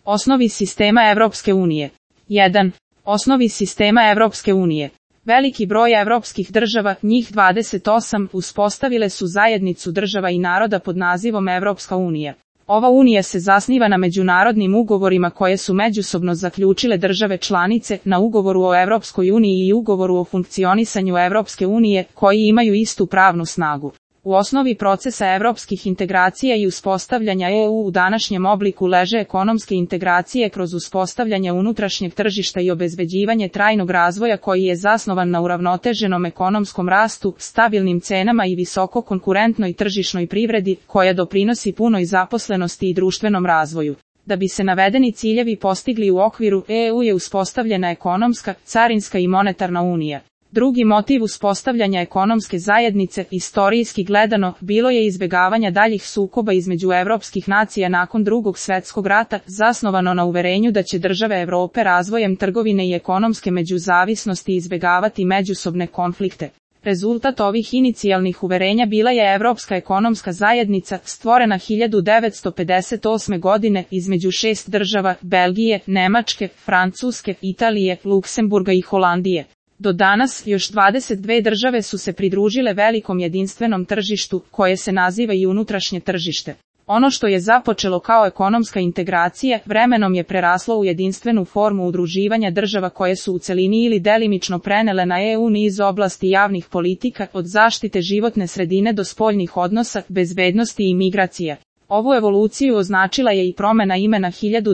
Osnovi sistema Evropske unije. 1. Osnovi sistema Evropske unije. Veliki broj evropskih država, njih 28, uspostavile su zajednicu država i naroda pod nazivom Evropska unija. Ova unija se zasniva na međunarodnim ugovorima koje su međusobno zaključile države članice, na ugovoru o Evropskoj uniji i ugovoru o funkcionisanju Evropske unije, koji imaju istu pravnu snagu. U osnovi procesa evropskih integracija i uspostavljanja EU u današnjem obliku leže ekonomske integracije kroz uspostavljanje unutrašnjeg tržišta i obezbeđivanje trajnog razvoja koji je zasnovan na uravnoteženom ekonomskom rastu, stabilnim cenama i visoko konkurentnoj tržišnoj privredi, koja doprinosi punoj zaposlenosti i društvenom razvoju. Da bi se navedeni ciljevi postigli u okviru EU je uspostavljena ekonomska, carinska i monetarna unija. Drugi motiv uspostavljanja ekonomske zajednice, istorijski gledano, bilo je izbjegavanja daljih sukoba između evropskih nacija nakon Drugog svjetskog rata, zasnovano na uverenju da će države Europe razvojem trgovine i ekonomske međuzavisnosti izbjegavati međusobne konflikte. Rezultat ovih inicijalnih uverenja bila je Evropska ekonomska zajednica, stvorena 1958. godine između 6 država, Belgije, Nemačke, Francuske, Italije, Luksemburga i Holandije. Do danas, još 22 države su se pridružile velikom jedinstvenom tržištu, koje se naziva i unutrašnje tržište. Ono što je započelo kao ekonomska integracija, vremenom je preraslo u jedinstvenu formu udruživanja država koje su u celini ili delimično prenele na EU niz oblasti javnih politika, od zaštite životne sredine do spoljnih odnosa, bezbednosti i migracija. Ovu evoluciju označila je i promjena imena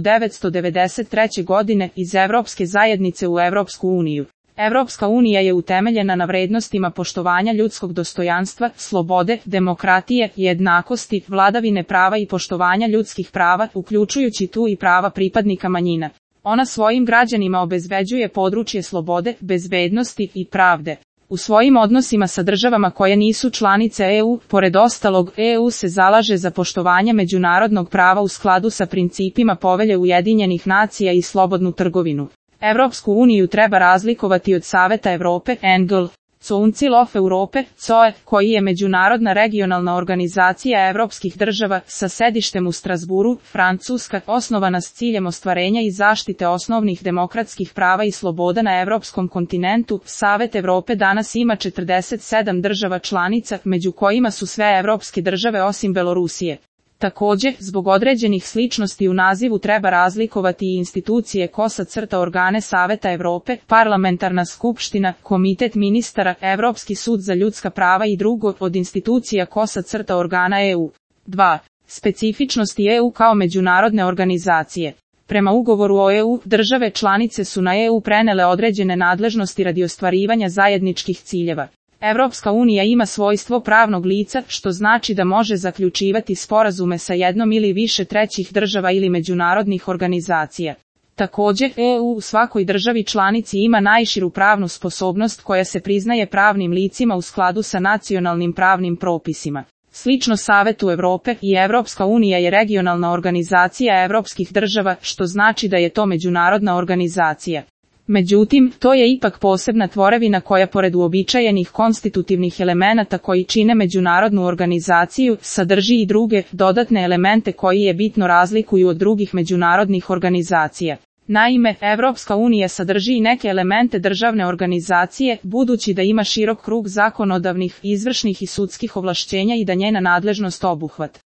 1993. godine iz Evropske zajednice u Evropsku uniju. Evropska unija je utemeljena na vrednostima poštovanja ljudskog dostojanstva, slobode, demokratije, jednakosti, vladavine prava i poštovanja ljudskih prava, uključujući tu i prava pripadnika manjina. Ona svojim građanima obezbeđuje područje slobode, bezbednosti i pravde. U svojim odnosima sa državama koje nisu članice EU, pored ostalog, EU se zalaže za poštovanje međunarodnog prava u skladu sa principima Povelje Ujedinjenih nacija i slobodnu trgovinu. Evropsku uniju treba razlikovati od Saveta Evrope, ENGL, Council of Europe, COE, koji je međunarodna regionalna organizacija evropskih država, sa sedištem u Strasburu, Francuska, osnovana s ciljem ostvarenja i zaštite osnovnih demokratskih prava i sloboda na evropskom kontinentu. Savet Evrope danas ima 47 država članica, među kojima su sve evropske države osim Belorusije. Također, zbog određenih sličnosti u nazivu treba razlikovati i institucije organe Saveta Evrope, Parlamentarna skupština, Komitet ministara, Evropski sud za ljudska prava i drugo od institucija organa EU. 2. Specifičnosti EU kao međunarodne organizacije. Prema ugovoru o EU, države članice su na EU prenele određene nadležnosti radi ostvarivanja zajedničkih ciljeva. Evropska unija ima svojstvo pravnog lica, što znači da može zaključivati sporazume sa jednom ili više trećih država ili međunarodnih organizacija. Također, EU u svakoj državi članici ima najširu pravnu sposobnost koja se priznaje pravnim licima u skladu sa nacionalnim pravnim propisima. Slično Savetu Evrope, i Evropska unija je regionalna organizacija evropskih država, što znači da je to međunarodna organizacija. Međutim, to je ipak posebna tvorevina koja pored uobičajenih konstitutivnih elemenata koji čine međunarodnu organizaciju, sadrži i druge, dodatne elemente koji je bitno razlikuju od drugih međunarodnih organizacija. Naime, Evropska unija sadrži i neke elemente državne organizacije, budući da ima širok krug zakonodavnih, izvršnih i sudskih ovlašćenja i da njena nadležnost obuhvat